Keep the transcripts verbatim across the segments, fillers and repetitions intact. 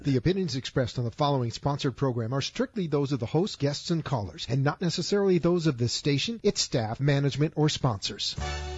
The opinions expressed on the following sponsored program are strictly those of the host, guests, and callers, and not necessarily those of this station, its staff, management, or sponsors.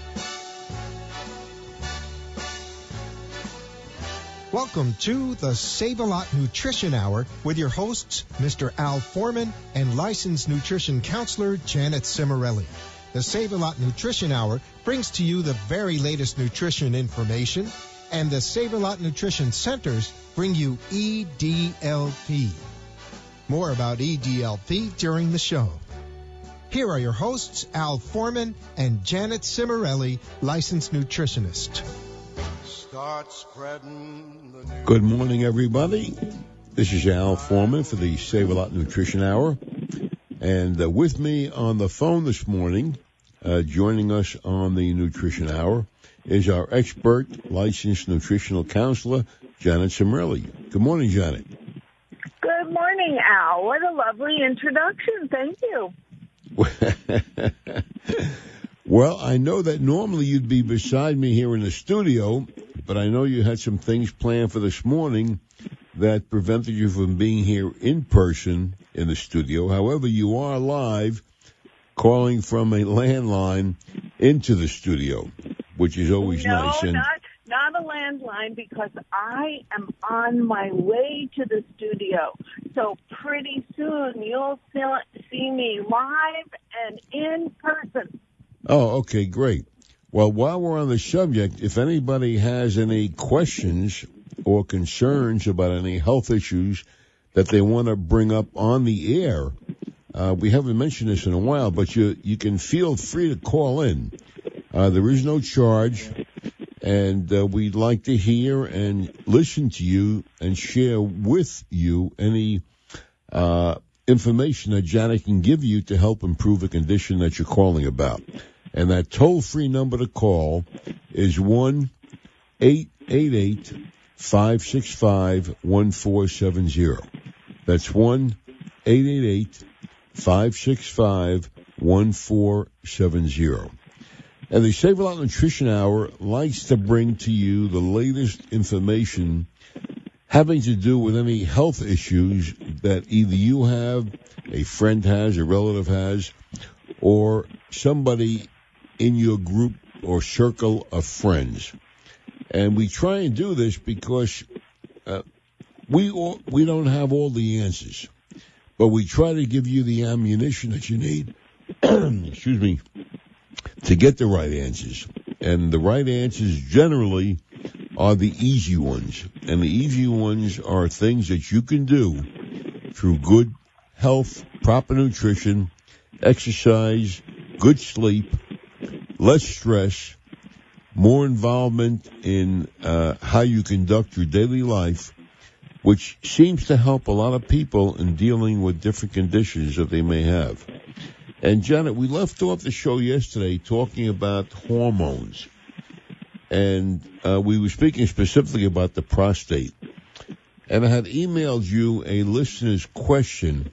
Welcome to the Save-A-Lot Nutrition Hour with your hosts, Mister Al Foreman and licensed nutrition counselor Janet Cimarelli. The Save-A-Lot Nutrition Hour brings to you the very latest nutrition information, and the Save-A-Lot Nutrition Centers bring you E D L P. More about E D L P during the show. Here are your hosts, Al Foreman and Janet Cimarelli, licensed nutritionist. Start spreading the news. Good morning, everybody. This is Al Foreman for the Save-A-Lot Nutrition Hour. And uh, with me on the phone this morning, uh, joining us on the Nutrition Hour, is our expert licensed nutritional counselor, Janet Cimarelli. Good morning, Janet. Good morning, Al. What a lovely introduction. Thank you. Well, I know that normally you'd be beside me here in the studio, but I know you had some things planned for this morning that prevented you from being here in person in the studio. However, you are live calling from a landline into the studio, which is always no, nice. No, And not, not a landline, because I am on my way to the studio. So pretty soon you'll see me live and in person. Oh, okay, great. Well, while we're on the subject, if anybody has any questions or concerns about any health issues that they want to bring up on the air, uh, we haven't mentioned this in a while, but you you can feel free to call in. Uh, there is no charge, and uh, we'd like to hear and listen to you and share with you any uh, information that Janet can give you to help improve the condition that you're calling about. And that toll-free number to call is one eight eight eight, five six five, one four seven zero. That's one eight eight eight, five six five, one four seven zero. And the Save-A-Lot Nutrition Hour likes to bring to you the latest information having to do with any health issues that either you have, a friend has, a relative has, or somebody in your group or circle of friends. And we try and do this because uh, we all, we don't have all the answers, but we try to give you the ammunition that you need, excuse me, to get the right answers. And the right answers generally are the easy ones. And the easy ones are things that you can do through good health, proper nutrition, exercise, good sleep, less stress, more involvement in uh, how you conduct your daily life, which seems to help a lot of people in dealing with different conditions that they may have. And, Janet, we left off the show yesterday talking about hormones. And uh, we were speaking specifically about the prostate. And I had emailed you a listener's question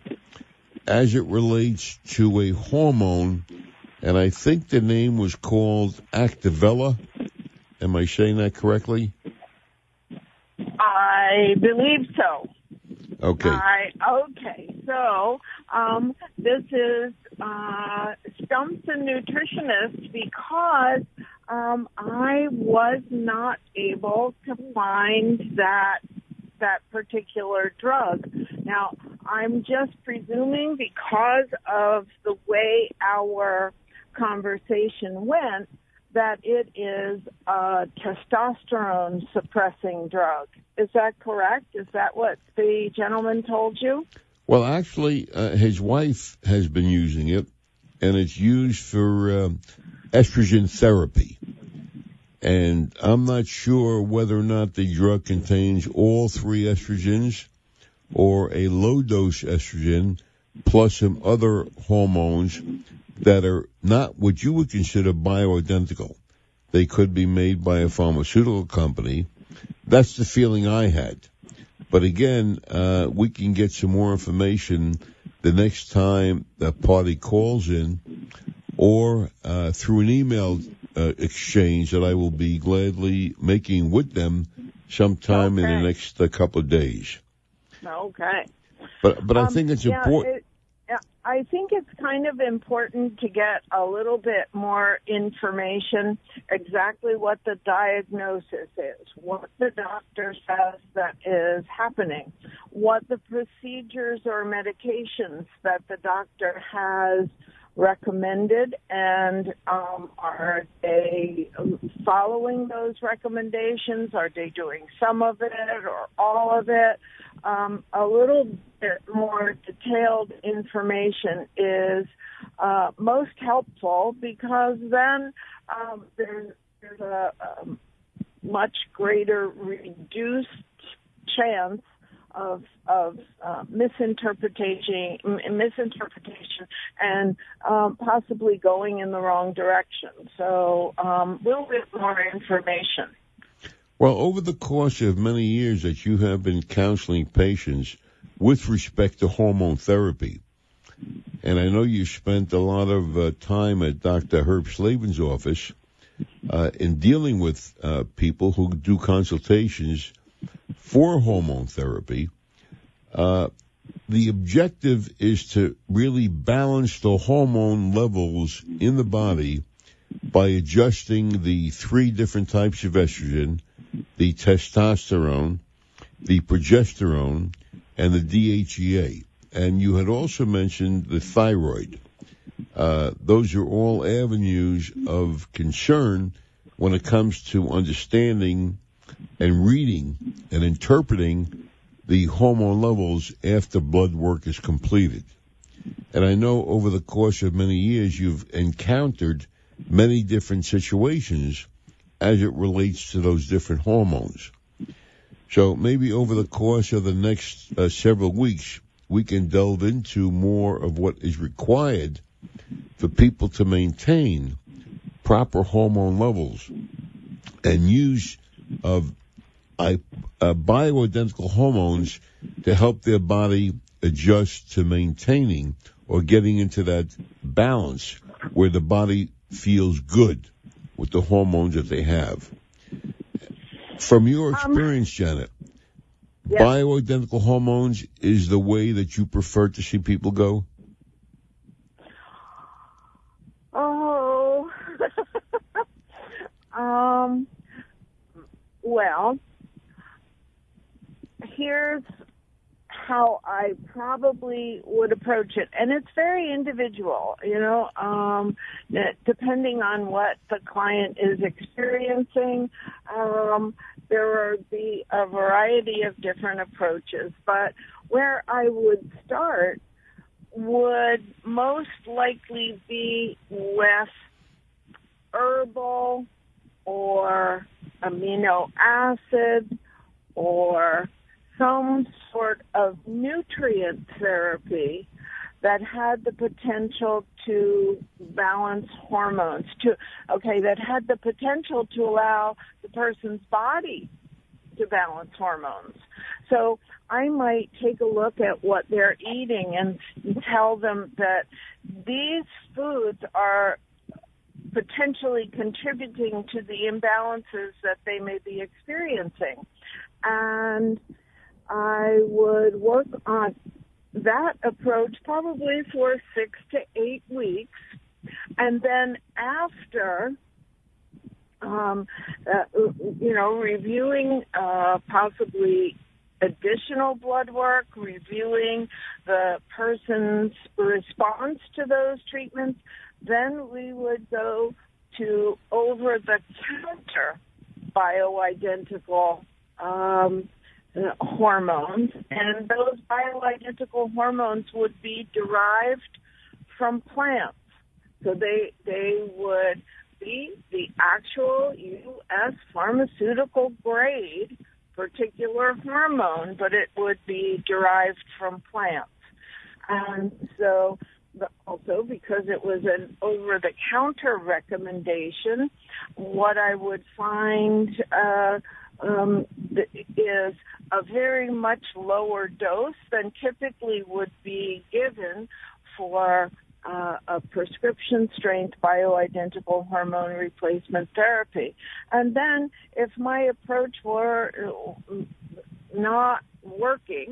as it relates to a hormone, and I think the name was called Activella. Am I saying that correctly? I believe so. Okay. I, okay, so um, this is uh, Stumps and Nutritionist, because um, I was not able to find that that particular drug. Now, I'm just presuming, because of the way our conversation went, that it is a testosterone suppressing drug. Is that correct? Is that what the gentleman told you? Well, actually, uh, his wife has been using it, and it's used for uh, estrogen therapy. And I'm not sure whether or not the drug contains all three estrogens or a low-dose estrogen plus some other hormones that are not what you would consider bioidentical. They could be made by a pharmaceutical company. That's the feeling I had. But again, uh, we can get some more information the next time the party calls in, or uh, through an email uh, exchange that I will be gladly making with them sometime okay. in the next uh, couple of days. Okay. But but I Um, think it's yeah, important. It, yeah, I think it's kind of important to get a little bit more information, exactly what the diagnosis is, what the doctor says that is happening, what the procedures or medications that the doctor has recommended, and um, are they following those recommendations? Are they doing some of it or all of it? Um, a little bit more detailed information is uh, most helpful, because then um, there's, there's a, a much greater reduced chance of of uh, misinterpretation, misinterpretation, and um, possibly going in the wrong direction. So, um, a little bit more information. Well, over the course of many years that you have been counseling patients with respect to hormone therapy, and I know you spent a lot of uh, time at Doctor Herb Slavin's office uh, in dealing with uh, people who do consultations for hormone therapy. Uh, the objective is to really balance the hormone levels in the body by adjusting the three different types of estrogen, the testosterone, the progesterone, and the D H E A. And you had also mentioned the thyroid. Uh, those are all avenues of concern when it comes to understanding and reading and interpreting the hormone levels after blood work is completed. And I know over the course of many years you've encountered many different situations as it relates to those different hormones. So maybe over the course of the next uh, several weeks, we can delve into more of what is required for people to maintain proper hormone levels and use of uh, uh, bioidentical hormones to help their body adjust to maintaining or getting into that balance where the body feels good with the hormones that they have. From your experience, um, Janet, yes. Bioidentical hormones is the way that you prefer to see people go? Oh, um, well, here's how I probably would approach it. And it's very individual, you know, um, depending on what the client is experiencing. Um, there would be a variety of different approaches. But where I would start would most likely be with herbal or amino acid or some sort of nutrient therapy that had the potential to balance hormones, to okay, that had the potential to allow the person's body to balance hormones. So I might take a look at what they're eating and tell them that these foods are potentially contributing to the imbalances that they may be experiencing. And I would work on that approach probably for six to eight weeks. And then after, um, uh, you know, reviewing uh, possibly additional blood work, reviewing the person's response to those treatments, then we would go to over-the-counter bioidentical um Uh, hormones, and those bioidentical hormones would be derived from plants. So they they would be the actual U S pharmaceutical grade particular hormone, but it would be derived from plants. And so the, also because it was an over-the-counter recommendation, what I would find uh, Um, is a very much lower dose than typically would be given for uh, a prescription strength bioidentical hormone replacement therapy. And then if my approach were not working,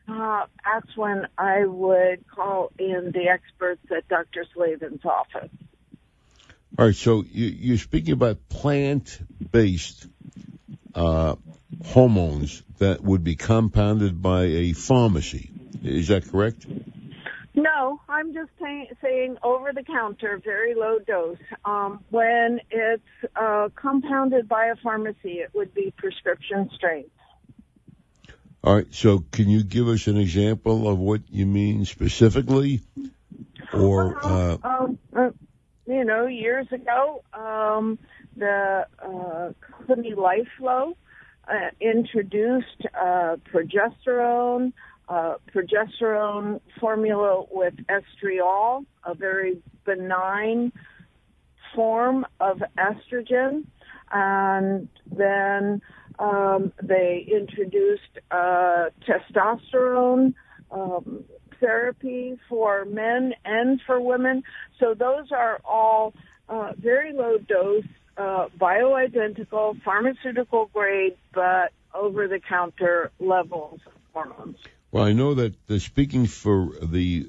uh, that's when I would call in the experts at Doctor Slavin's office. All right, so you, you're speaking about plant-based uh, hormones that would be compounded by a pharmacy. Is that correct? No, I'm just say, saying over-the-counter, very low dose. Um, when it's uh, compounded by a pharmacy, it would be prescription strength. All right, so can you give us an example of what you mean specifically? Or, well, uh, um, uh, you know, years ago, um, the uh, company LifeFlow uh, introduced uh, progesterone, uh, progesterone formula with estriol, a very benign form of estrogen, and then um, they introduced uh, testosterone um, therapy for men and for women. So those are all uh, very low dose, uh, bioidentical, pharmaceutical grade, but over-the-counter levels of hormones. Well, I know that uh, speaking for the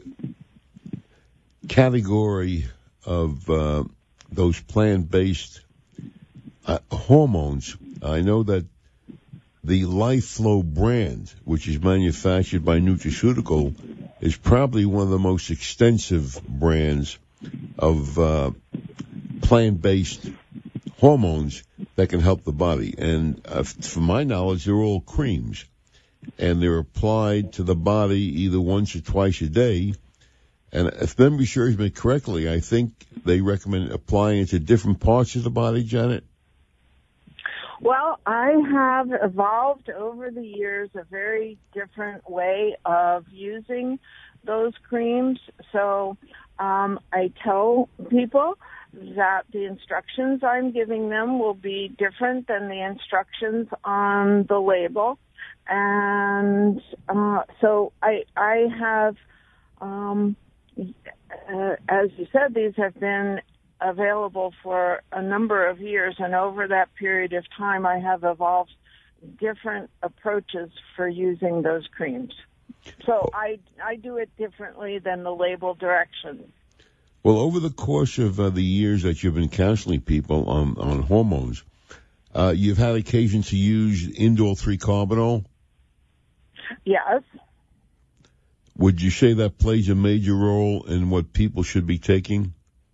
category of uh, those plant-based uh, hormones, I know that the LifeFlow brand, which is manufactured by Nutraceutical, is probably one of the most extensive brands of uh, plant-based hormones that can help the body. And uh, from my knowledge, they're all creams, and they're applied to the body either once or twice a day. And if memory serves me correctly, I think they recommend applying it to different parts of the body, Janet. Well, I have evolved over the years a very different way of using those creams. So um, I tell people that the instructions I'm giving them will be different than the instructions on the label. And uh, so I, I have, um, uh, as you said, these have been available for a number of years, and over that period of time I have evolved different approaches for using those creams. So I, I do it differently than the label directions. Well, over the course of uh, the years that you've been counseling people on, on hormones, uh, you've had occasion to use Indole three Carbinol? Yes. Would you say that plays a major role in what people should be taking?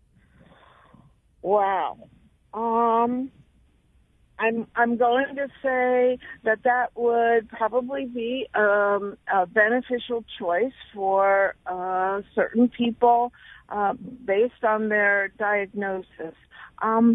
Wow. Um, I'm I'm going to say that that would probably be um, a beneficial choice for uh, certain people uh, based on their diagnosis. Um,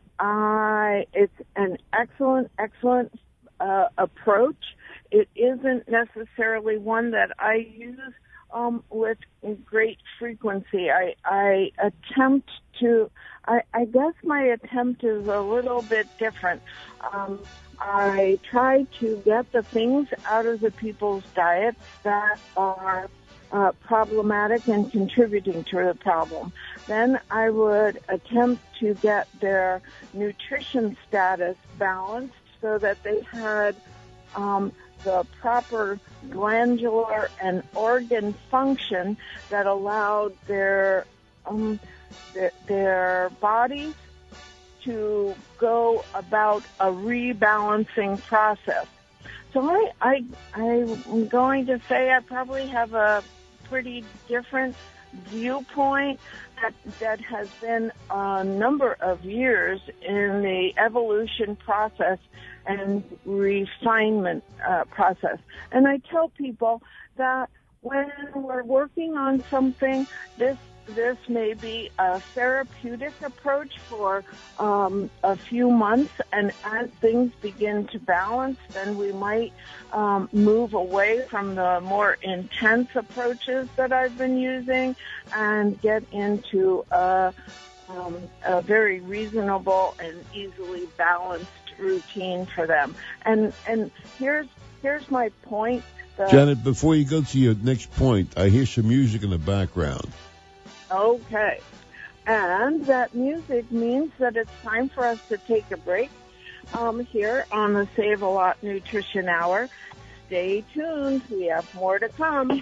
I it's an excellent, excellent uh, approach. It isn't necessarily one that I use um, with great frequency. I, I attempt to, I, I guess my attempt is a little bit different. Um, I try to get the things out of the people's diets that are uh, problematic and contributing to the problem. Then I would attempt to get their nutrition status balanced so that they had um, the proper glandular and organ function that allowed their um, their, their bodies to go about a rebalancing process. So I, I, I'm going to say I probably have a pretty different viewpoint that, that has been a number of years in the evolution process and refinement uh, process. And I tell people that when we're working on something, this this may be a therapeutic approach for um, a few months, and as things begin to balance, then we might um, move away from the more intense approaches that I've been using and get into a, um, a very reasonable and easily balanced routine for them. And and here's here's my point. The, Janet, before you go to your next point, I hear some music in the background. Okay. And that music means that it's time for us to take a break um, here on the Save a Lot Nutrition Hour. stay tuned. We have more to come.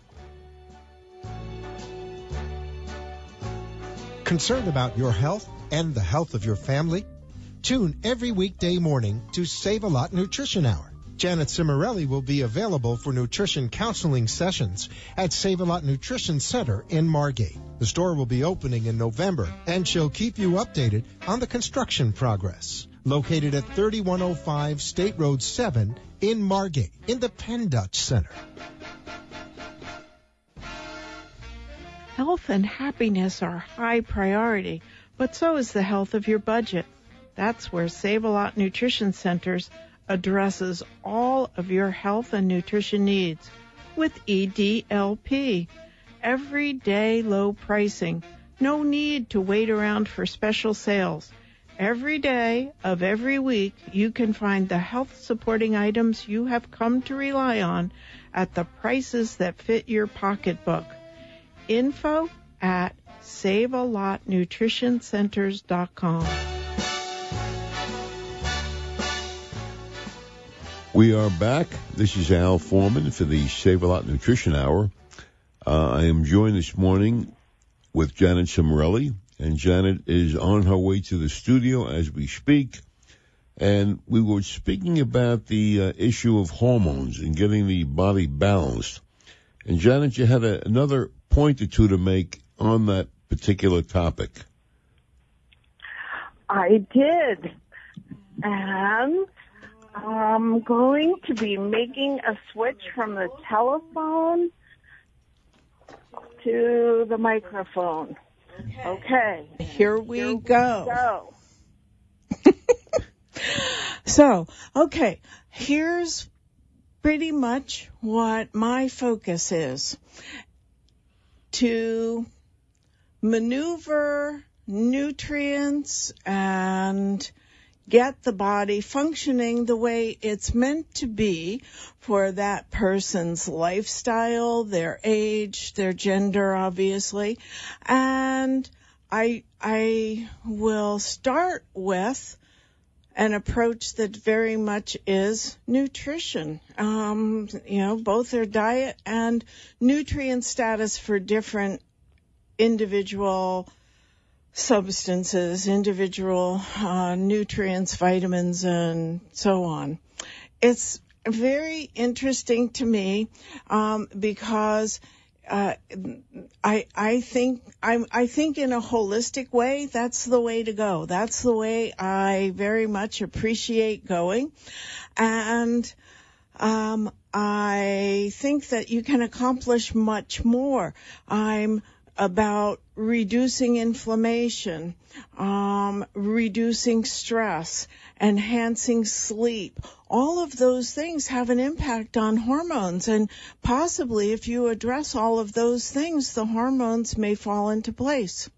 Concerned about your health and the health of your family? Tune every weekday morning to Save a Lot Nutrition Hour. Janet Cimarelli will be available for nutrition counseling sessions at Save a Lot Nutrition Center in Margate. The store will be opening in November, and she'll keep you updated on the construction progress. Located at thirty-one oh five State Road seven in Margate, in the Penn Dutch Center. Health and happiness are high priority, but so is the health of your budget. That's where Save-A-Lot Nutrition Centers addresses all of your health and nutrition needs with E D L P. Everyday low pricing. No need to wait around for special sales. Every day of every week, you can find the health-supporting items you have come to rely on at the prices that fit your pocketbook. Info at save a lot nutrition centers dot com. We are back. This is Al Foreman for the Save a Lot Nutrition Hour. Uh, I am joined this morning with Janet Cimarelli, and Janet is on her way to the studio as we speak. And we were speaking about the uh, issue of hormones and getting the body balanced. And Janet, you had a, another point or two to make on that particular topic. I did. And I'm going to be making a switch from the telephone to the microphone. Okay. Here we Here go. We go. So, okay, here's pretty much what my focus is. To maneuver nutrients and get the body functioning the way it's meant to be for that person's lifestyle, their age, their gender, obviously. And I, I will start with an approach that very much is nutrition. Um, you know, both their diet and nutrient status for different individual substances, individual uh, nutrients, vitamins, and so on. It's very interesting to me um, because uh, I I think I I think in a holistic way that's the way to go. That's the way I very much appreciate going, and um, I think that you can accomplish much more. I'm about reducing inflammation, um, reducing stress, enhancing sleep. All of those things have an impact on hormones, and possibly if you address all of those things, the hormones may fall into place.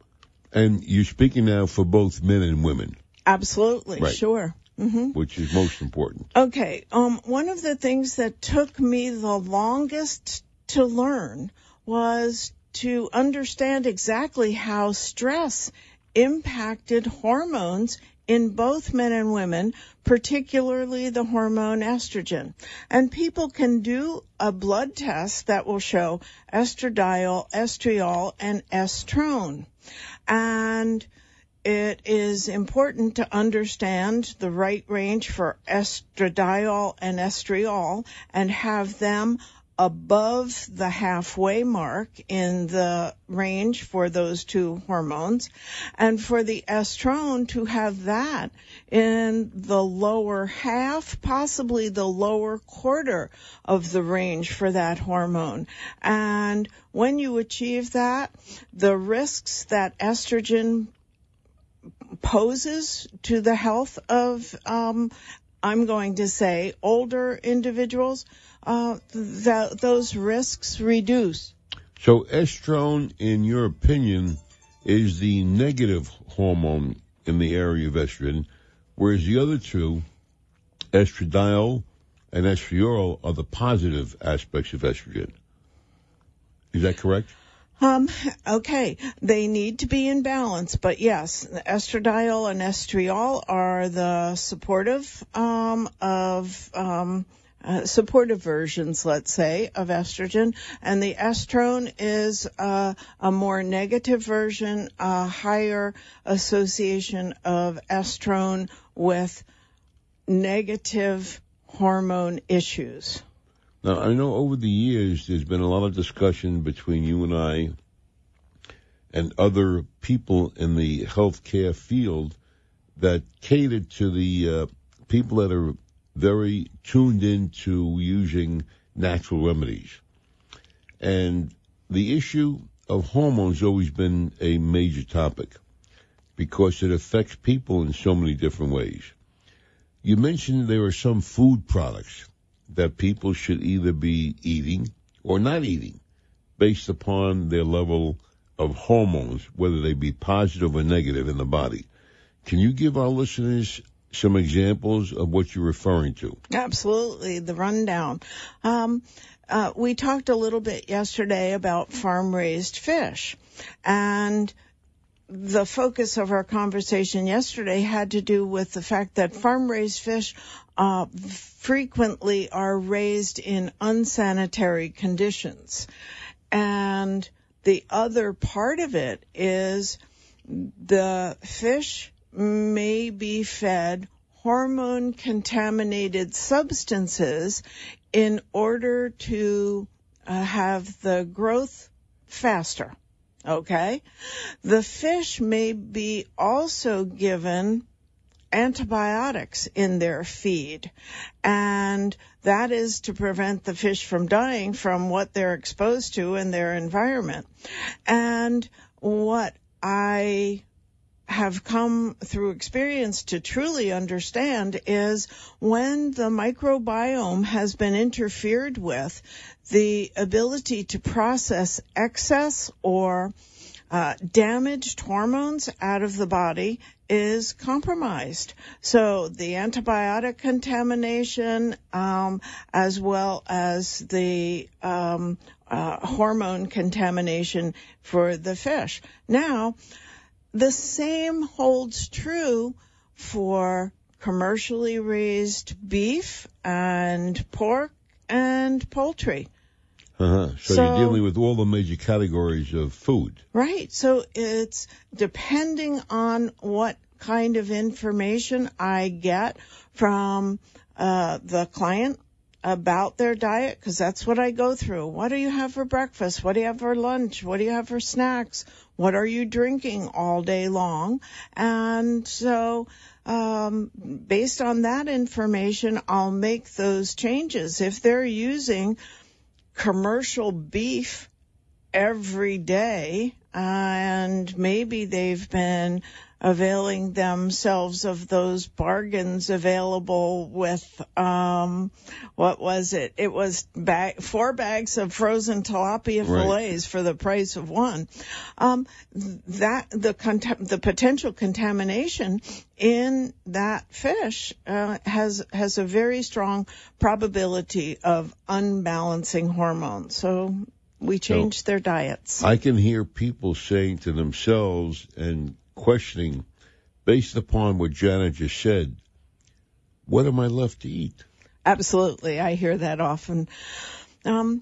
And you're speaking now for both men and women. Absolutely, right. Sure. Mm-hmm. Which is most important. Okay, um, one of the things that took me the longest to learn was to understand exactly how stress impacted hormones in both men and women, particularly the hormone estrogen. And people can do a blood test that will show estradiol, estriol, and estrone. And it is important to understand the right range for estradiol and estriol and have them above the halfway mark in the range for those two hormones, and for the estrone to have that in the lower half, possibly the lower quarter of the range for that hormone. And when you achieve that, the risks that estrogen poses to the health of, um, I'm going to say, older individuals, Uh, th- those risks reduce. So estrone, in your opinion, is the negative hormone in the area of estrogen, whereas the other two, estradiol and estriol, are the positive aspects of estrogen. Is that correct? Um, okay, they need to be in balance, but yes, estradiol and estriol are the supportive um, of um, uh, supportive versions, let's say, of estrogen, and the estrone is uh, a more negative version, a higher association of estrone with negative hormone issues. Now, I know over the years there's been a lot of discussion between you and I and other people in the healthcare field that cater to the uh, people that are very tuned into using natural remedies. And the issue of hormones has always been a major topic because it affects people in so many different ways. You mentioned there are some food products that people should either be eating or not eating based upon their level of hormones, whether they be positive or negative in the body. Can you give our listeners some examples of what you're referring to? Absolutely, the rundown. Um, uh, we talked a little bit yesterday about farm-raised fish, and the focus of our conversation yesterday had to do with the fact that farm-raised fish uh, frequently are raised in unsanitary conditions. And the other part of it is the fish may be fed hormone-contaminated substances in order to uh, have the growth faster. Okay? The fish may be also given antibiotics in their feed, and that is to prevent the fish from dying from what they're exposed to in their environment. And what I have come through experience to truly understand is when the microbiome has been interfered with, the ability to process excess or uh, damaged hormones out of the body is compromised. So the antibiotic contamination, um, as well as the um, uh, hormone contamination for the fish. Now, the same holds true for commercially raised beef and pork and poultry. Uh-huh. So, so you're dealing with all the major categories of food. Right. So it's depending on what kind of information I get from uh, the client about their diet, because that's what I go through. What do you have for breakfast? What do you have for lunch? What do you have for snacks? What are you drinking all day long? And so um, based on that information, I'll make those changes. If they're using commercial beef every day, uh, and maybe they've been availing themselves of those bargains available with, um, what was it? It was bag, four bags of frozen tilapia fillets right. for the price of one. Um, that, the, cont- the potential contamination in that fish, uh, has, has a very strong probability of unbalancing hormones. So we changed so their diets. I can hear people saying to themselves and questioning, based upon what Janet just said, what am I left to eat? Absolutely. I hear that often. Um,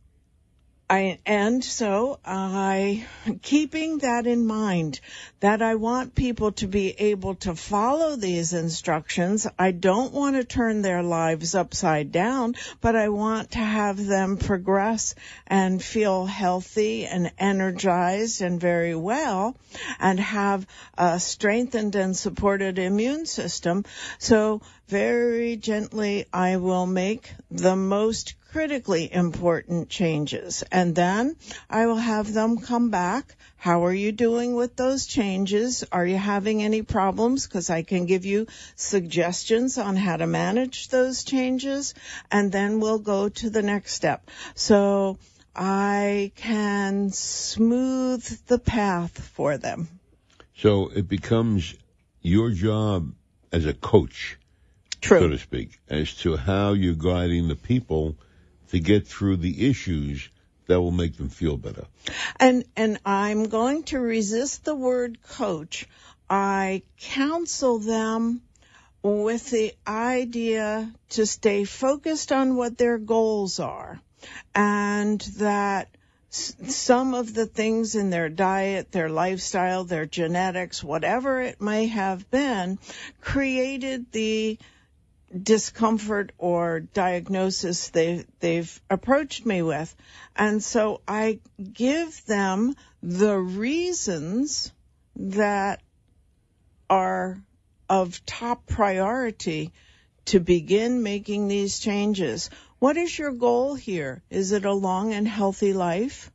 I, and so I, keeping that in mind, that I want people to be able to follow these instructions. I don't want to turn their lives upside down, but I want to have them progress and feel healthy and energized and very well and have a strengthened and supported immune system. So very gently, I will make the most critically important changes. And then I will have them come back. How are you doing with those changes? Are you having any problems? Because I can give you suggestions on how to manage those changes. And then we'll go to the next step. So I can smooth the path for them. So it becomes your job as a coach, True. so to speak, as to how you're guiding the people to get through the issues that will make them feel better. And and I'm going to resist the word coach. I counsel them with the idea to stay focused on what their goals are, and that s- some of the things in their diet, their lifestyle, their genetics, whatever it may have been, created the discomfort or diagnosis they, they've approached me with. And so I give them the reasons that are of top priority to begin making these changes. What is your goal here? Is it a long and healthy life?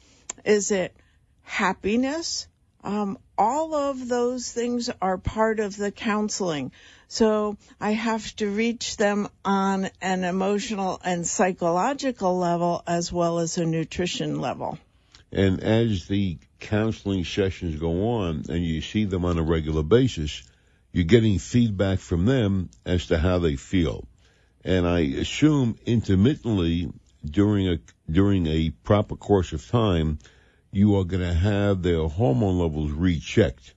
Is it happiness? Um, all of those things are part of the counseling. So I have to reach them on an emotional and psychological level as well as a nutrition level. And as the counseling sessions go on and you see them on a regular basis, you're getting feedback from them as to how they feel. And I assume intermittently during a during a proper course of time, you are going to have their hormone levels rechecked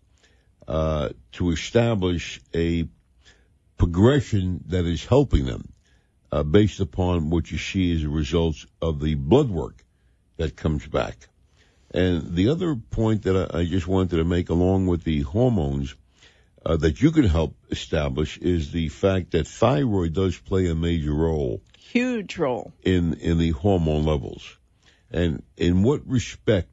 uh, to establish a progression that is helping them uh, based upon what you see as a result of the blood work that comes back. And the other point that I, I just wanted to make along with the hormones uh, that you can help establish is the fact that thyroid does play a major role. Huge role. In, in the hormone levels. And in what respect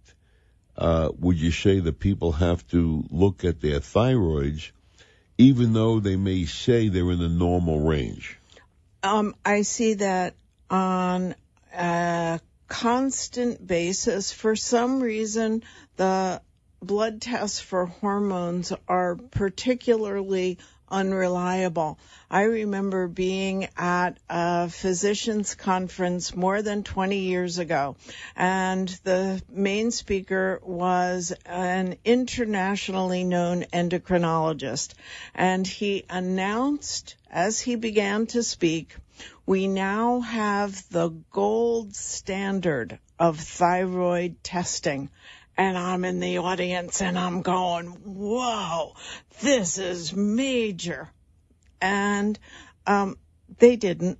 uh, would you say that people have to look at their thyroids even though they may say they're in the normal range? Um, I see that on a constant basis. For some reason, the blood tests for hormones are particularly unreliable. I remember being at a physician's conference more than twenty years ago, and the main speaker was an internationally known endocrinologist, and he announced as he began to speak, we now have the gold standard of thyroid testing. And I'm in the audience and I'm going, whoa, this is major. And um, they didn't.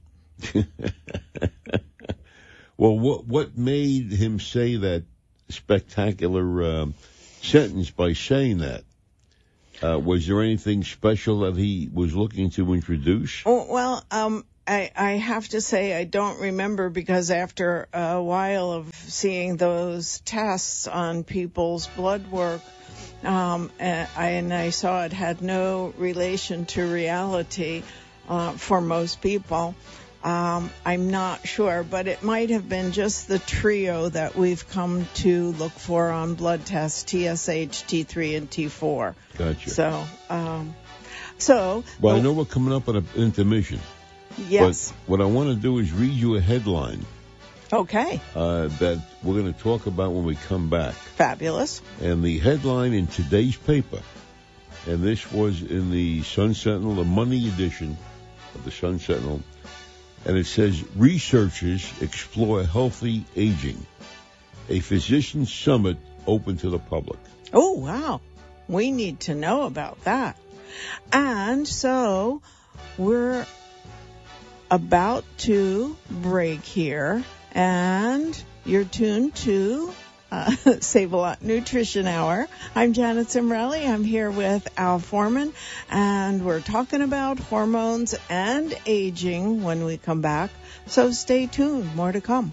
Well, what what made him say that spectacular uh, sentence by saying that? Uh, was there anything special that he was looking to introduce? Oh, well, um, I, I have to say I don't remember, because after a while of seeing those tests on people's blood work, um, and, I, and I saw it had no relation to reality uh, for most people. Um, I'm not sure, but it might have been just the trio that we've come to look for on blood tests, T S H, T three, and T four. Gotcha. So, um, so. Well, I know we're coming up on an intermission. Yes. But what I want to do is read you a headline. Okay. Uh, that we're going to talk about when we come back. Fabulous. And the headline in today's paper, and this was in the Sun Sentinel, the Monday edition of the Sun Sentinel, and it says, researchers explore healthy aging. A physician summit open to the public. Oh, wow. We need to know about that. And so we're about to break here, and you're tuned to uh, Save-A-Lot Nutrition Hour. I'm Janet Cimrelli. I'm here with Al Foreman, and we're talking about hormones and aging when we come back. So stay tuned. More to come.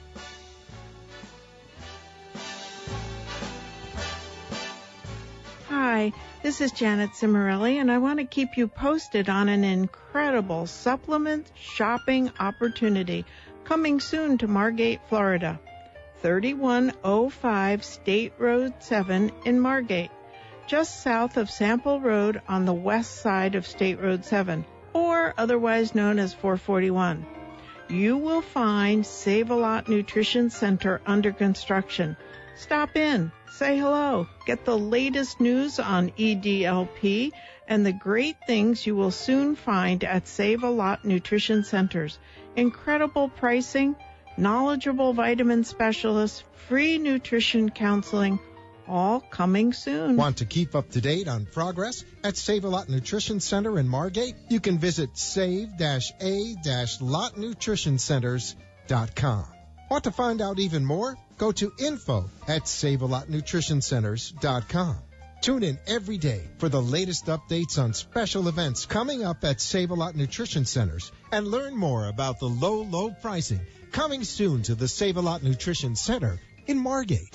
Hi, this is Janet Cimrelli, and I want to keep you posted on an incredible supplement shopping opportunity coming soon to Margate, Florida. thirty-one oh five State Road seven in Margate, just south of Sample Road on the west side of State Road seven, or otherwise known as four forty-one. You will find Save-A-Lot Nutrition Center under construction. Stop in, say hello, get the latest news on E D L P and the great things you will soon find at Save-A-Lot Nutrition Centers. Incredible pricing, knowledgeable vitamin specialists, free nutrition counseling, all coming soon. Want to keep up to date on progress at Save-A-Lot Nutrition Center in Margate? You can visit save a lot nutrition centers dot com. Want to find out even more? Go to info at save a lot nutrition centers dot com. Tune in every day for the latest updates on special events coming up at Save-A-Lot Nutrition Centers and learn more about the low, low pricing coming soon to the Save-A-Lot Nutrition Center in Margate.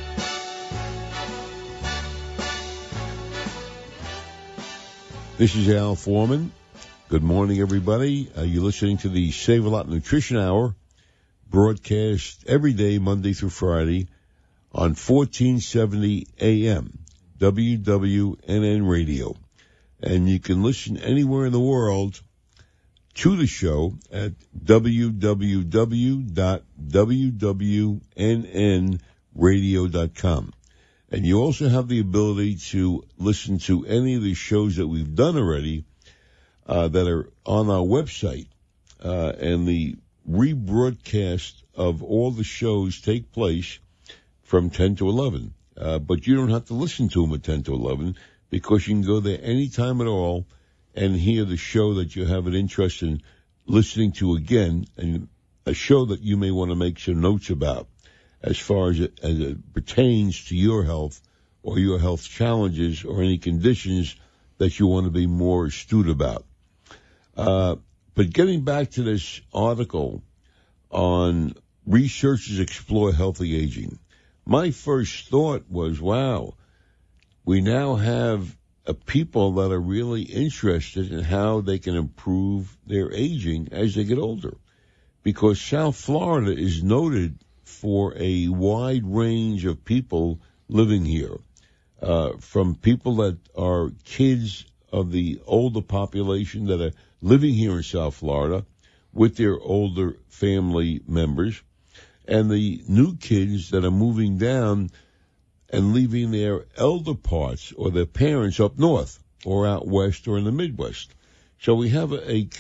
This is Al Foreman. Good morning, everybody. Uh, you're listening to the Save-A-Lot Nutrition Hour, broadcast every day, Monday through Friday, on fourteen seventy A M, W W N N Radio. And you can listen anywhere in the world to the show at w w w dot w w n n radio dot com. And you also have the ability to listen to any of the shows that we've done already uh, that are on our website. Uh, and the rebroadcast of all the shows take place from ten to eleven. Uh, but you don't have to listen to them at ten to eleven because you can go there anytime at all and hear the show that you have an interest in listening to again, and a show that you may want to make some notes about as far as it, as it pertains to your health or your health challenges or any conditions that you want to be more astute about. Uh, but getting back to this article on researchers explore healthy aging, my first thought was, wow, we now have a people that are really interested in how they can improve their aging as they get older. Because South Florida is noted for a wide range of people living here, uh, from people that are kids of the older population that are living here in South Florida with their older family members, and the new kids that are moving down and leaving their elder parts or their parents up north or out west or in the Midwest. So we have a, a,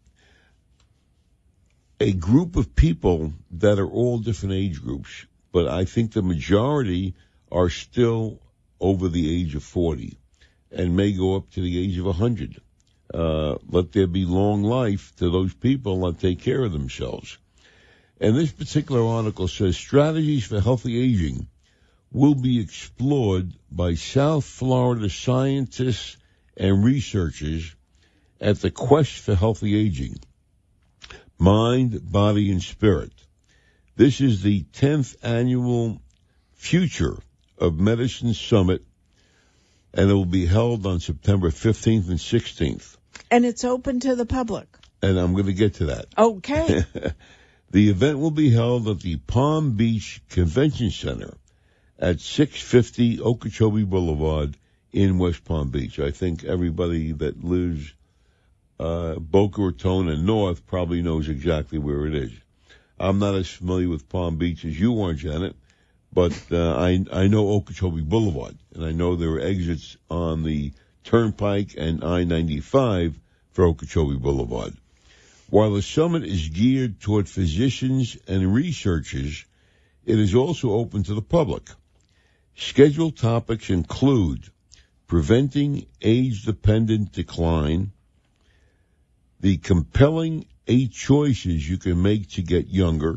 a group of people that are all different age groups, but I think the majority are still over the age of forty and may go up to the age of one hundred. Uh, let there be long life to those people that take care of themselves. And this particular article says strategies for healthy aging will be explored by South Florida scientists and researchers at the Quest for Healthy Aging, Mind, Body, and Spirit. This is the tenth annual Future of Medicine Summit, and it will be held on September fifteenth and sixteenth. And it's open to the public. And I'm going to get to that. Okay. The event will be held at the Palm Beach Convention Center at six fifty Okeechobee Boulevard in West Palm Beach. I think everybody that lives uh, Boca Raton and north probably knows exactly where it is. I'm not as familiar with Palm Beach as you are, Janet, but uh, I I know Okeechobee Boulevard, and I know there are exits on the Turnpike and I ninety-five for Okeechobee Boulevard. While the summit is geared toward physicians and researchers, it is also open to the public. Scheduled topics include preventing age-dependent decline, the compelling eight choices you can make to get younger,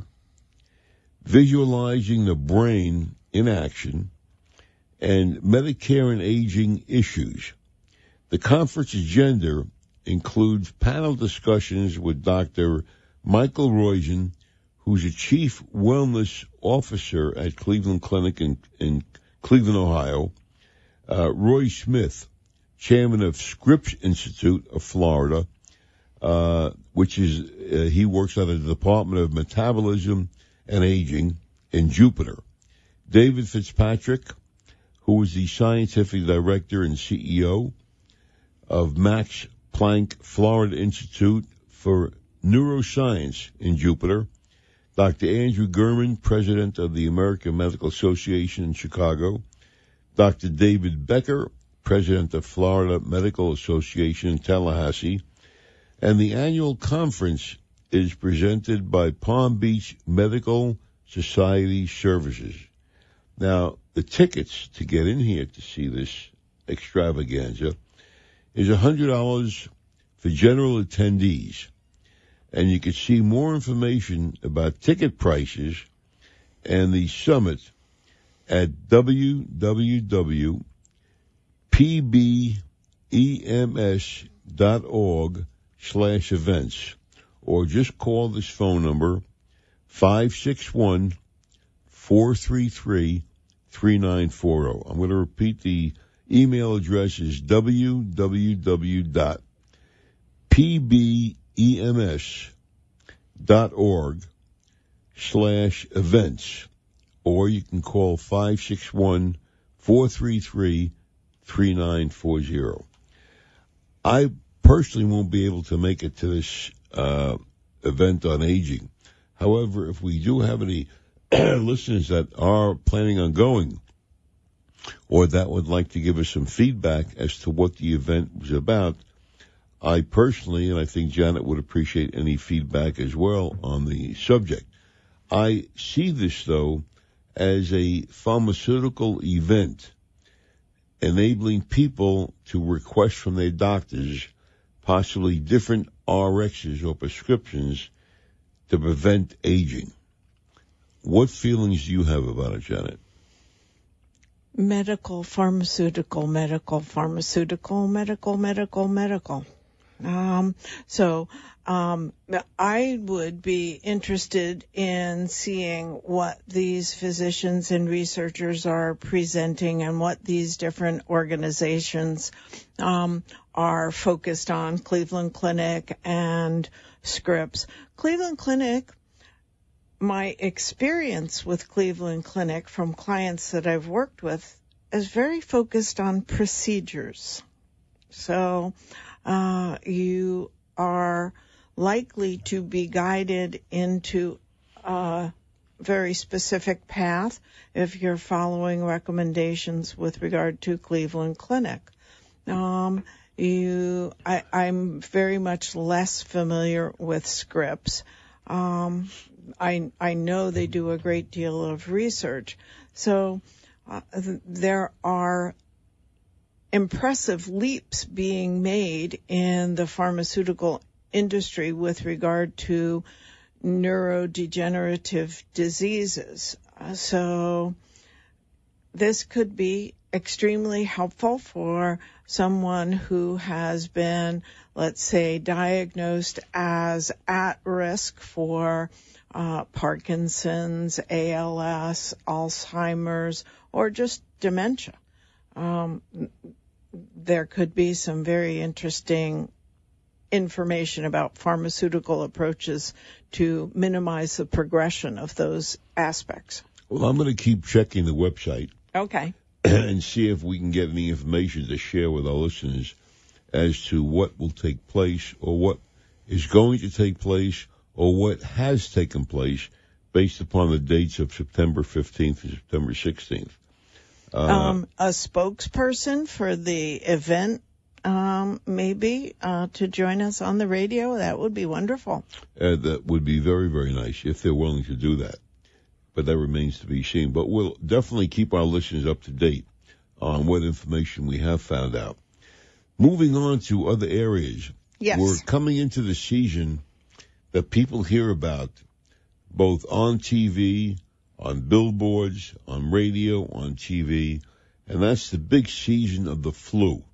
visualizing the brain in action, and Medicare and aging issues. The conference agenda includes panel discussions with Doctor Michael Roizen, who's a chief wellness officer at Cleveland Clinic in, in Cleveland, Ohio, uh, Roy Smith, chairman of Scripps Institute of Florida, uh, which is, uh, he works at the Department of Metabolism and Aging in Jupiter. David Fitzpatrick, who is the scientific director and C E O of Max Planck Florida Institute for Neuroscience in Jupiter. Doctor Andrew Gurman, president of the American Medical Association in Chicago. Doctor David Becker, president of Florida Medical Association in Tallahassee. And the annual conference is presented by Palm Beach Medical Society Services. Now, the tickets to get in here to see this extravaganza is one hundred dollars for general attendees. And you can see more information about ticket prices and the summit at w w w dot p b e m s dot org slash events, or just call this phone number, five six one, four three three, three nine four zero. I'm going to repeat the email address is w w w dot p b e m s dot org slash events, or you can call five six one, four three three, three nine four zero. I personally won't be able to make it to this uh, event on aging. However, if we do have any listeners that are planning on going, or that would like to give us some feedback as to what the event was about, I personally, and I think Janet would appreciate any feedback as well on the subject. I see this, though, as a pharmaceutical event enabling people to request from their doctors possibly different R Xs or prescriptions to prevent aging. What feelings do you have about it, Janet? Medical, pharmaceutical, medical, pharmaceutical, medical, medical, medical. Um, so, um, I would be interested in seeing what these physicians and researchers are presenting and what these different organizations, um, are focused on, Cleveland Clinic and Scripps. Cleveland Clinic, my experience with Cleveland Clinic from clients that I've worked with is very focused on procedures. So, Uh, you are likely to be guided into a very specific path if you're following recommendations with regard to Cleveland Clinic. Um, you, I, I'm very much less familiar with Scripps. Um, I, I know they do a great deal of research. So, uh, th- there are impressive leaps being made in the pharmaceutical industry with regard to neurodegenerative diseases. So this could be extremely helpful for someone who has been, let's say, diagnosed as at risk for uh, Parkinson's, A L S, Alzheimer's, or just dementia. Um, there could be some very interesting information about pharmaceutical approaches to minimize the progression of those aspects. Well, I'm going to keep checking the website. Okay. And see if we can get any information to share with our listeners as to what will take place or what is going to take place or what has taken place based upon the dates of September fifteenth and September sixteenth. Uh, um, a spokesperson for the event, um, maybe, uh, to join us on the radio. That would be wonderful. Uh, that would be very, very nice if they're willing to do that. But that remains to be seen. But we'll definitely keep our listeners up to date on what information we have found out. Moving on to other areas. Yes. We're coming into the season that people hear about both on T V, on billboards, on radio, on T V, and that's the big season of the flu.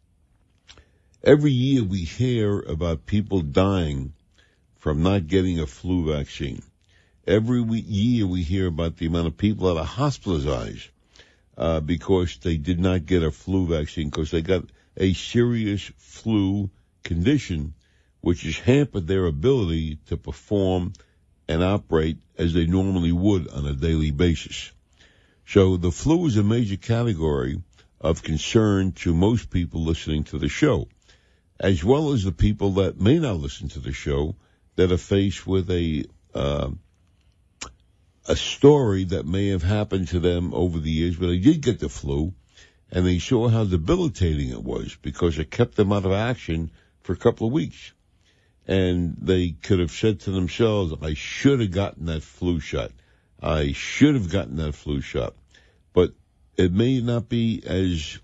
Every year we hear about people dying from not getting a flu vaccine. Every we- year we hear about the amount of people that are hospitalized uh, because they did not get a flu vaccine, because they got a serious flu condition which has hampered their ability to perform and operate as they normally would on a daily basis. So the flu is a major category of concern to most people listening to the show, as well as the people that may not listen to the show that are faced with a uh, a story that may have happened to them over the years where they did get the flu, and they saw how debilitating it was because it kept them out of action for a couple of weeks. And they could have said to themselves, I should have gotten that flu shot. I should have gotten that flu shot. it may not be as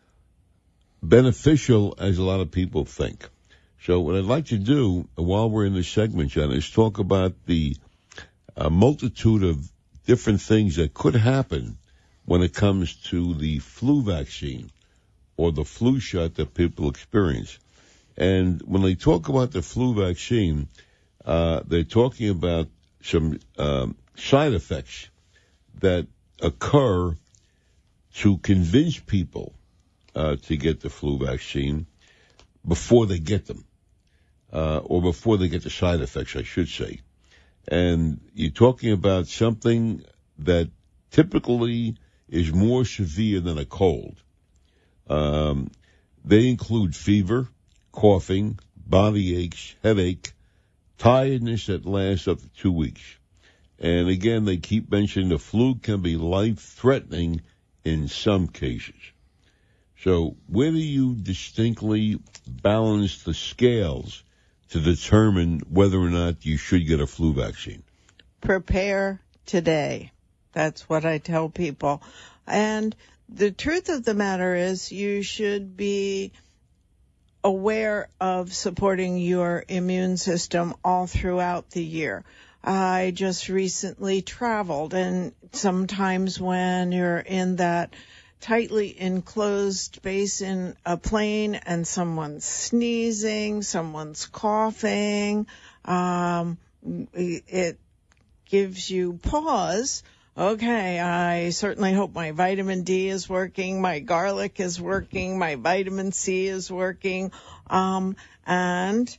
beneficial as a lot of people think. So what I'd like to do while we're in this segment, John, is talk about the uh, multitude of different things that could happen when it comes to the flu vaccine or the flu shot that people experience. And when they talk about the flu vaccine, uh, they're talking about some um, side effects that occur to convince people uh, to get the flu vaccine before they get them, uh, or before they get the side effects, I should say. And you're talking about something that typically is more severe than a cold. Um, they include fever, coughing, body aches, headache, tiredness that lasts up to two weeks. And again, they keep mentioning the flu can be life-threatening in some cases. So where do you distinctly balance the scales to determine whether or not you should get a flu vaccine? Prepare today. That's what I tell people. And the truth of the matter is you should be aware of supporting your immune system all throughout the year. I just recently traveled, and sometimes when you're in that tightly enclosed space in a plane and someone's sneezing, someone's coughing, um, it gives you pause. Okay, I certainly hope my vitamin D is working, my garlic is working, my vitamin C is working, um, and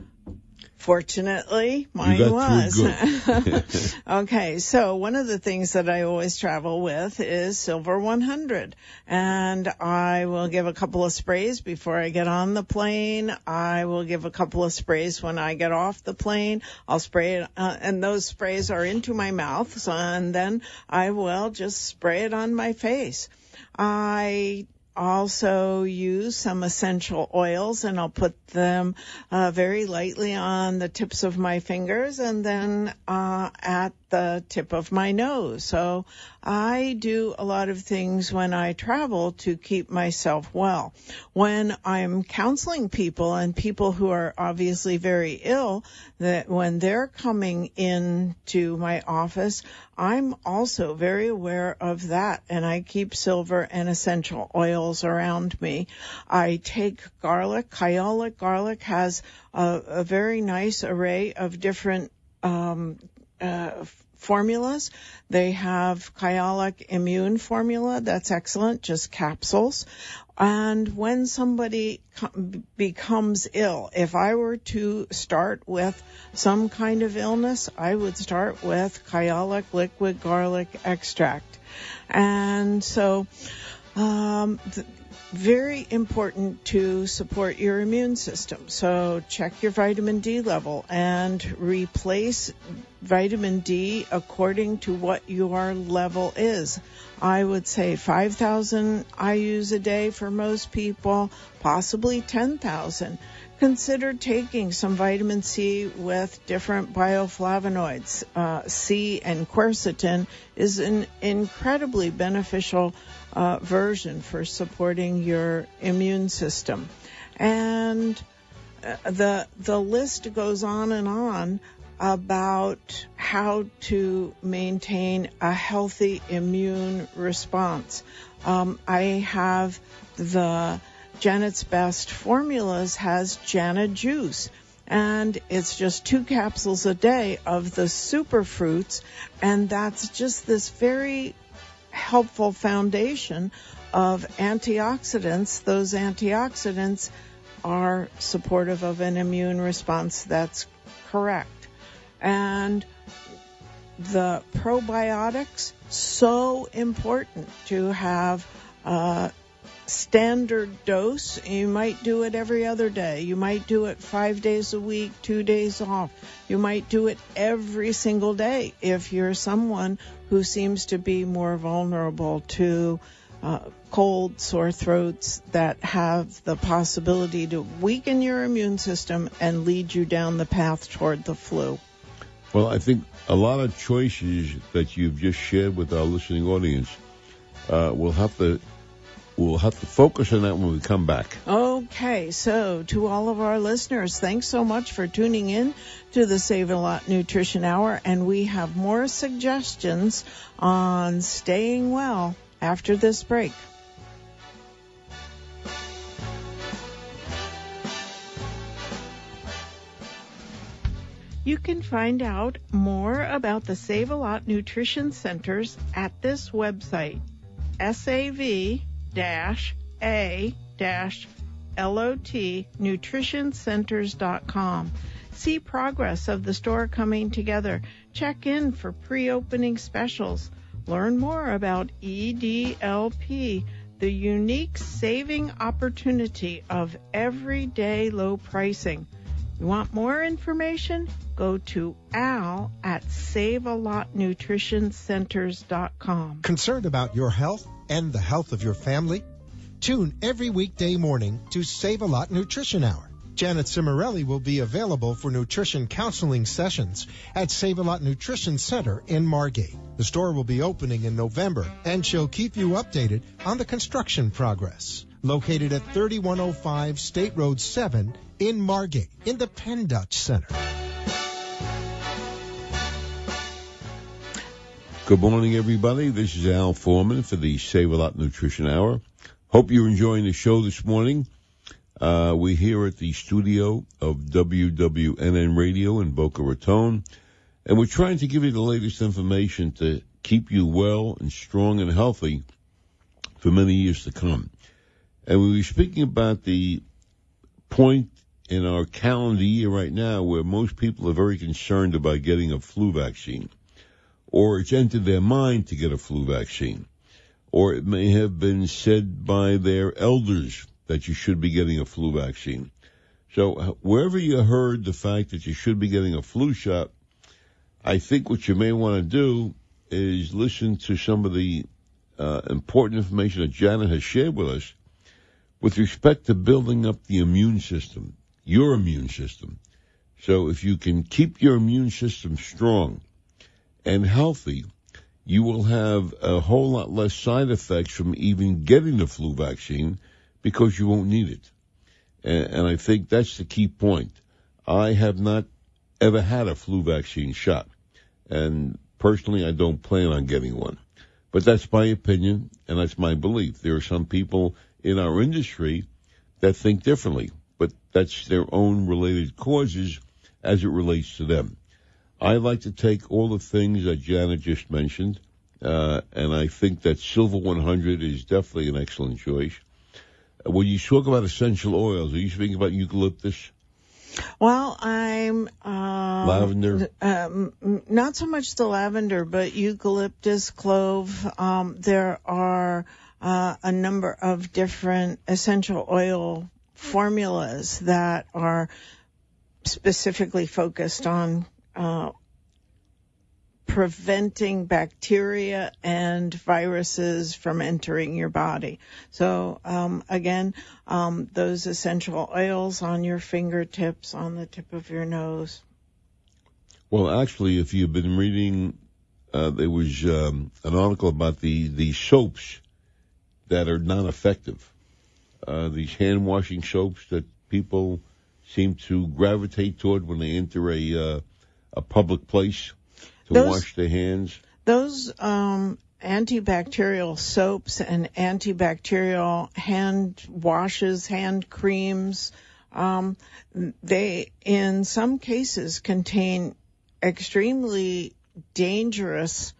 fortunately, mine was. Okay, so one of the things that I always travel with is Silver one hundred, and I will give a couple of sprays before I get on the plane. I will give a couple of sprays when I get off the plane. I'll spray it, uh, and those sprays are into my mouth, so, and then I will just spray it on my face. I also use some essential oils, and I'll put them uh, very lightly on the tips of my fingers and then uh, at the tip of my nose. So I do a lot of things when I travel to keep myself well. When I'm counseling people and people who are obviously very ill, that when they're coming into my office, I'm also very aware of that, and I keep silver and essential oils around me. I take garlic. Kyolic garlic has a, a very nice array of different um, uh, formulas. They have Kyolic Immune formula. That's excellent, just capsules. And when somebody com- becomes ill, if I were to start with some kind of illness, I would start with Kyolic liquid garlic extract. And so, um, th- very important to support your immune system. So check your vitamin D level and replace vitamin D according to what your level is. I would say five thousand I use a day for most people, possibly ten thousand. Consider taking some vitamin C with different bioflavonoids. Uh, C and quercetin is an incredibly beneficial uh, version for supporting your immune system. And uh, the the list goes on and on about how to maintain a healthy immune response. Um, I have the Janet's Best Formulas has Jana Juice, and it's just two capsules a day of the superfruits, and that's just this very helpful foundation of antioxidants. Those antioxidants are supportive of an immune response that's correct. And the probiotics, so important to have a standard dose. You might do it every other day. You might do it five days a week, two days off. You might do it every single day if you're someone who seems to be more vulnerable to uh, cold, sore throats that have the possibility to weaken your immune system and lead you down the path toward the flu. Well, I think a lot of choices that you've just shared with our listening audience Uh, we'll have to we'll have to focus on that when we come back. Okay, so to all of our listeners, thanks so much for tuning in to the Save a Lot Nutrition Hour, and we have more suggestions on staying well after this break. You can find out more about the Save a Lot Nutrition Centers at this website, sav a lot nutrition centers dot com. See progress of the store coming together. Check in for pre-opening specials. Learn more about E D L P, the unique saving opportunity of everyday low pricing. You want more information? Go to Al at save a lot nutrition centers dot com. Concerned about your health and the health of your family? Tune every weekday morning to Save a Lot Nutrition Hour. Janet Cimarelli will be available for nutrition counseling sessions at Save a Lot Nutrition Center in Margate. The store will be opening in November, and she'll keep you updated on the construction progress. Located at thirty-one oh five State Road seven in Margate, in the Penn Dutch Center. Good morning, everybody. This is Al Foreman for the Save a Lot Nutrition Hour. Hope you're enjoying the show this morning. Uh, we're here at the studio of W W N N Radio in Boca Raton, and we're trying to give you the latest information to keep you well and strong and healthy for many years to come. And we were speaking about the point in our calendar year right now where most people are very concerned about getting a flu vaccine, or it's entered their mind to get a flu vaccine, or it may have been said by their elders that you should be getting a flu vaccine. So wherever you heard the fact that you should be getting a flu shot, I think what you may want to do is listen to some of the uh, important information that Janet has shared with us with respect to building up the immune system, your immune system. So if you can keep your immune system strong and healthy, you will have a whole lot less side effects from even getting the flu vaccine because you won't need it. And, and I think that's the key point. I have not ever had a flu vaccine shot, and personally I don't plan on getting one. But that's my opinion, and that's my belief. There are some people in our industry that think differently, but that's their own related causes as it relates to them. I like to take all the things that Janet just mentioned, uh, and I think that Silver one hundred is definitely an excellent choice. When you talk about essential oils, are you speaking about eucalyptus? Well, I'm uh, lavender. Um, not so much the lavender, but eucalyptus, clove. Um, there are uh, a number of different essential oil formulas that are specifically focused on uh, preventing bacteria and viruses from entering your body. So, um, again, um, those essential oils on your fingertips, on the tip of your nose. Well, actually, if you've been reading, uh, there was um, an article about the, the soaps that are not effective. Uh, these hand-washing soaps that people seem to gravitate toward when they enter a, uh, a public place to those, wash their hands. Those um, antibacterial soaps and antibacterial hand washes, hand creams, um, they, in some cases, contain extremely dangerous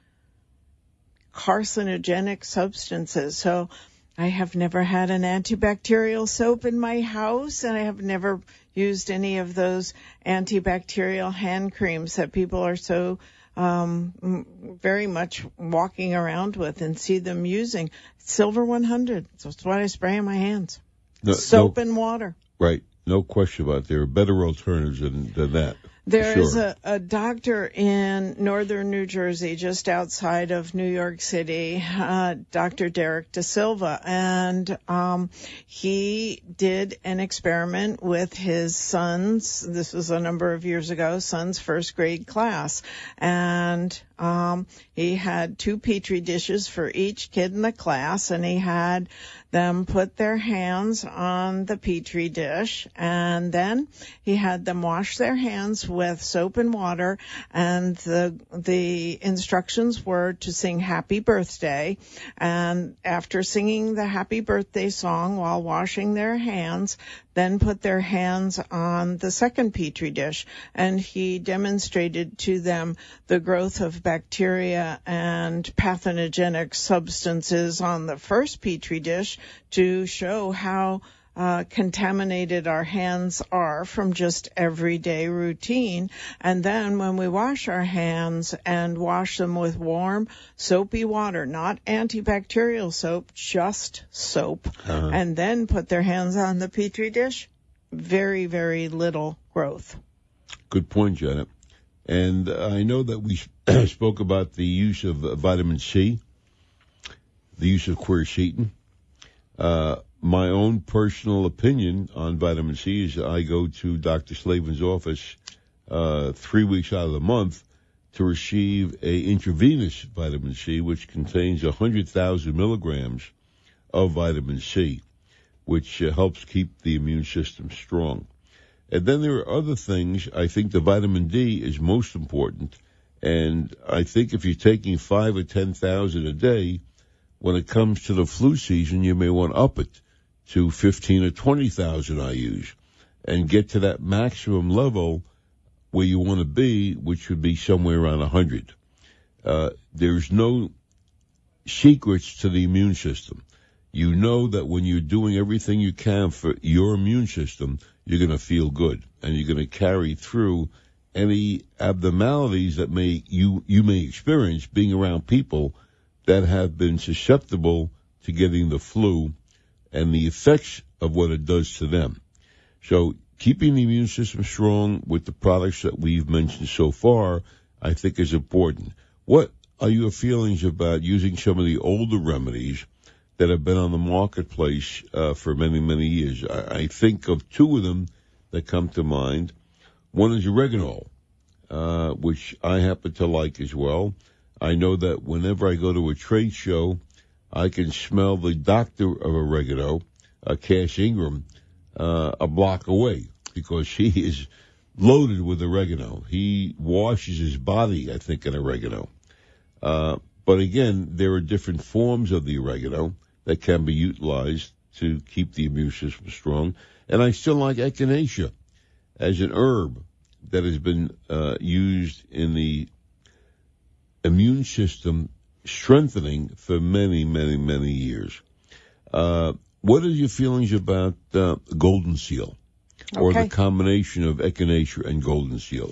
carcinogenic substances. So I have never had an antibacterial soap in my house, and I have never used any of those antibacterial hand creams that people are so um very much walking around with and see them using. Silver one hundred. That's what I spray in my hands. No, Soap no, and water. Right. No question about it. There are better alternatives than, than that. There sure. is a, a doctor in northern New Jersey, just outside of New York City, uh, Doctor Derek De Silva, and um, he did an experiment with his son's, this was a number of years ago, son's first grade class, and Um, he had two Petri dishes for each kid in the class, and he had them put their hands on the Petri dish, and then he had them wash their hands with soap and water, and the the instructions were to sing Happy Birthday, and after singing the Happy Birthday song while washing their hands, then put their hands on the second Petri dish, and he demonstrated to them the growth of bacteria and pathogenic substances on the first Petri dish to show how uh, contaminated our hands are from just everyday routine. And then when we wash our hands and wash them with warm, soapy water, not antibacterial soap, just soap, uh-huh. and then put their hands on the Petri dish, very, very little growth. Good point, Janet. And I know that we spoke about the use of vitamin C, the use of quercetin. Uh, my own personal opinion on vitamin C is I go to Doctor Slavin's office uh, three weeks out of the month to receive a intravenous vitamin C, which contains one hundred thousand milligrams of vitamin C, which uh, helps keep the immune system strong. And then there are other things. I think the vitamin D is most important. And I think if you're taking five or ten thousand a day, when it comes to the flu season, you may want to up it to fifteen or twenty thousand I U's and get to that maximum level where you want to be, which would be somewhere around one hundred. Uh, there's no secrets to the immune system. You know that when you're doing everything you can for your immune system, you're going to feel good, and you're going to carry through any abnormalities that may you you may experience being around people that have been susceptible to getting the flu and the effects of what it does to them. So keeping the immune system strong with the products that we've mentioned so far, I think is important. What are your feelings about using some of the older remedies that have been on the marketplace uh, for many, many years? I, I think of two of them that come to mind. One is oregano, uh, which I happen to like as well. I know that whenever I go to a trade show, I can smell the doctor of oregano, uh, Cash Ingram, uh, a block away, because he is loaded with oregano. He washes his body, I think, in oregano. Uh, but again, there are different forms of the oregano that can be utilized to keep the immune system strong. And I still like echinacea as an herb that has been uh, used in the immune system strengthening for many, many, many years. Uh, what are your feelings about uh, golden seal, or okay. the combination of echinacea and golden seal?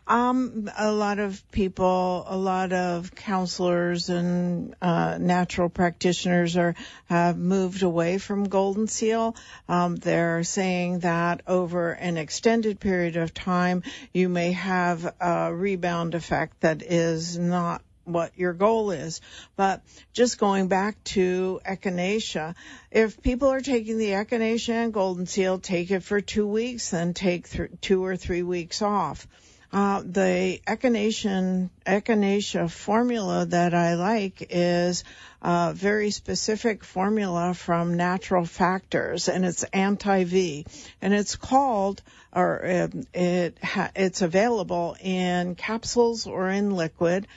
Um, a lot of people, a lot of counselors and uh, natural practitioners are have moved away from golden seal. Um, they're saying that over an extended period of time, you may have a rebound effect that is not what your goal is. But just going back to echinacea, if people are taking the echinacea and golden seal, take it for two weeks, then take th- two or three weeks off. Uh, the echinacea, echinacea formula that I like is a very specific formula from Natural Factors, and it's anti-V, and it's called, or it, it ha, it's available in capsules or in liquid,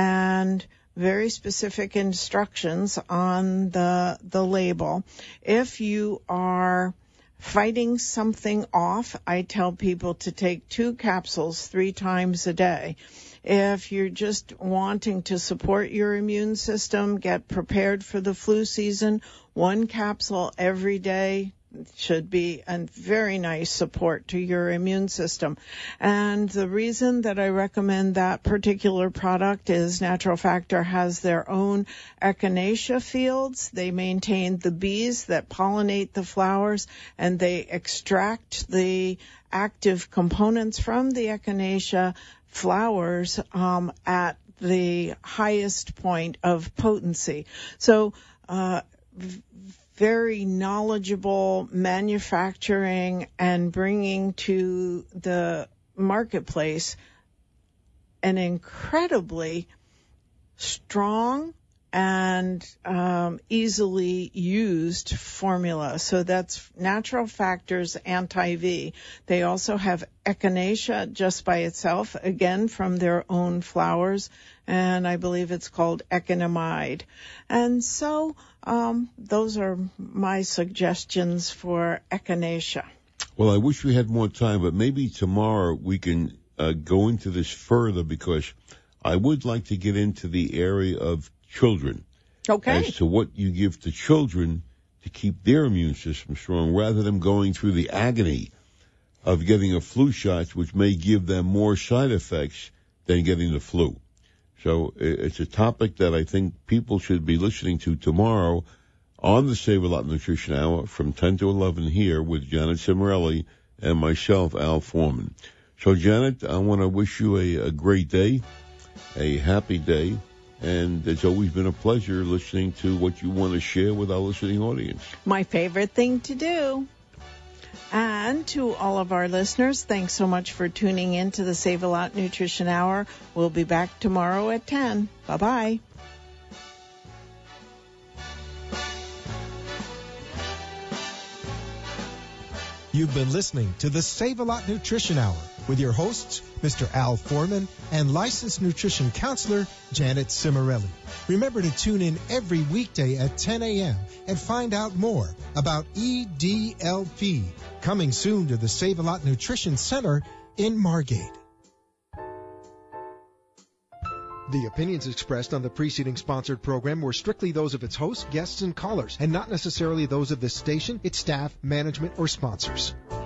and very specific instructions on the the label. If you are fighting something off, I tell people to take two capsules three times a day. If you're just wanting to support your immune system, get prepared for the flu season, one capsule every day should be a very nice support to your immune system. And the reason that I recommend that particular product is Natural Factor has their own echinacea fields. They maintain the bees that pollinate the flowers, and they extract the active components from the echinacea flowers um, at the highest point of potency. So, uh, v- very knowledgeable manufacturing and bringing to the marketplace an incredibly strong and um, easily used formula. So that's Natural Factors Anti-V. They also have Echinacea just by itself, again from their own flowers, and I believe it's called Echinamide. And so um, those are my suggestions for Echinacea. Well, I wish we had more time, but maybe tomorrow we can uh, go into this further, because I would like to get into the area of children. Okay. As to what you give to children to keep their immune system strong, rather than going through the agony of getting a flu shot, which may give them more side effects than getting the flu. So it's a topic that I think people should be listening to tomorrow on the Save-A-Lot Nutrition Hour from ten to eleven here with Janet Cimarelli and myself, Al Foreman. So, Janet, I want to wish you a, a great day, a happy day, and it's always been a pleasure listening to what you want to share with our listening audience. My favorite thing to do. And to all of our listeners, thanks so much for tuning in to the Save-A-Lot Nutrition Hour. We'll be back tomorrow at ten. Bye-bye. You've been listening to the Save-A-Lot Nutrition Hour with your hosts, Mister Al Foreman and licensed nutrition counselor, Janet Cimarelli. Remember to tune in every weekday at ten a.m. and find out more about E D L P, coming soon to the Save-A-Lot Nutrition Center in Margate. The opinions expressed on the preceding sponsored program were strictly those of its hosts, guests, and callers, and not necessarily those of this station, its staff, management, or sponsors.